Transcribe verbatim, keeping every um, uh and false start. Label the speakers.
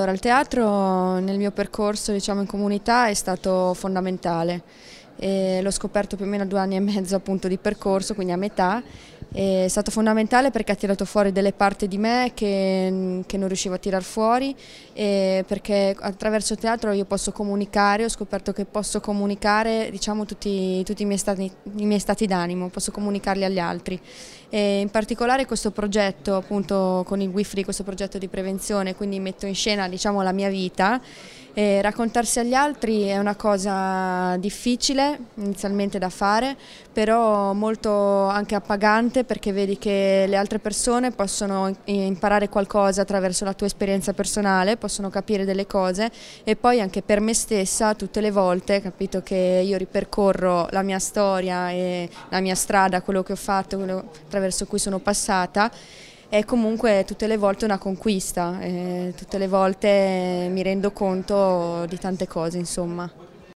Speaker 1: Allora, il teatro nel mio percorso, diciamo, in comunità è stato fondamentale. E l'ho scoperto più o meno a due anni e mezzo appunto di percorso, quindi a metà. È stato fondamentale perché ha tirato fuori delle parti di me che, che non riuscivo a tirar fuori, e perché attraverso il teatro io posso comunicare, ho scoperto che posso comunicare, diciamo, tutti, tutti i miei stati, i miei stati d'animo, posso comunicarli agli altri. E in particolare questo progetto, appunto con il WeFree, questo progetto di prevenzione, quindi metto in scena, diciamo, la mia vita. E raccontarsi agli altri è una cosa difficile inizialmente da fare, però molto anche appagante, perché vedi che le altre persone possono imparare qualcosa attraverso la tua esperienza personale, possono capire delle cose, e poi anche per me stessa tutte le volte, capito, che io ripercorro la mia storia e la mia strada, quello che ho fatto, quello attraverso cui sono passata, è comunque tutte le volte una conquista, e tutte le volte mi rendo conto di tante cose, insomma.